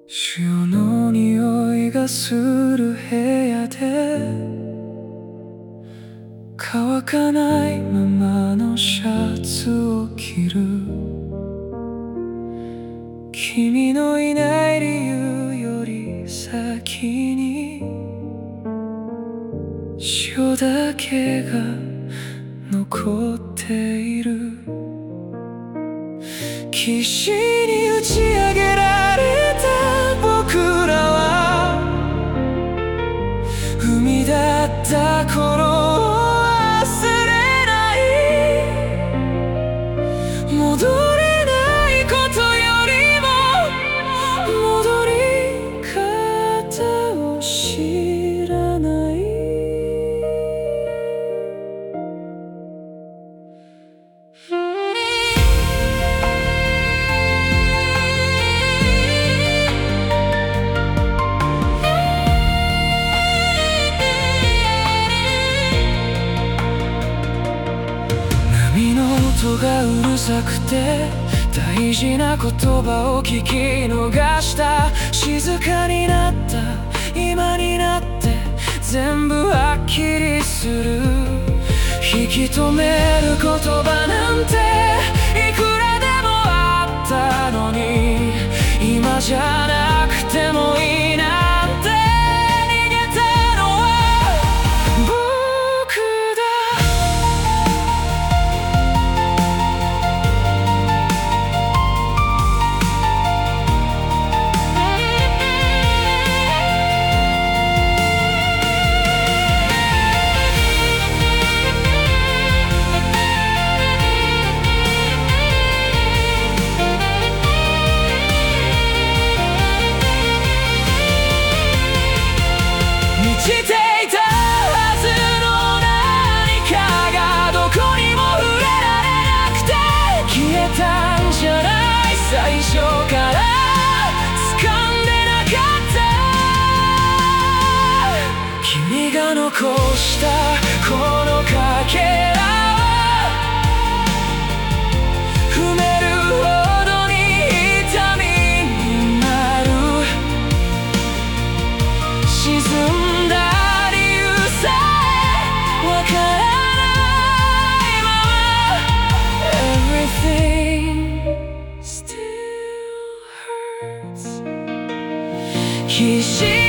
潮の匂いがする部屋で乾かないままのシャツを着る。君のいない理由より先に潮だけが残っている。岸に打ち上げられた僕らは海だった頃を忘れない。戻れないことよりも戻り方を知らない。波の音がうるさくて大事な言葉を聞き逃した。静かになった今になって全部はっきりする。引き止める言葉なんていくらでもあったのに、今じゃなくてもいいなんて逃げたのは僕だ。していたはずの何かがどこにも触れられなくて消えたんじゃない。最初から掴んでなかった。君が残したこのかけらを踏めるほどに痛みになる。沈んだEverything still hurts.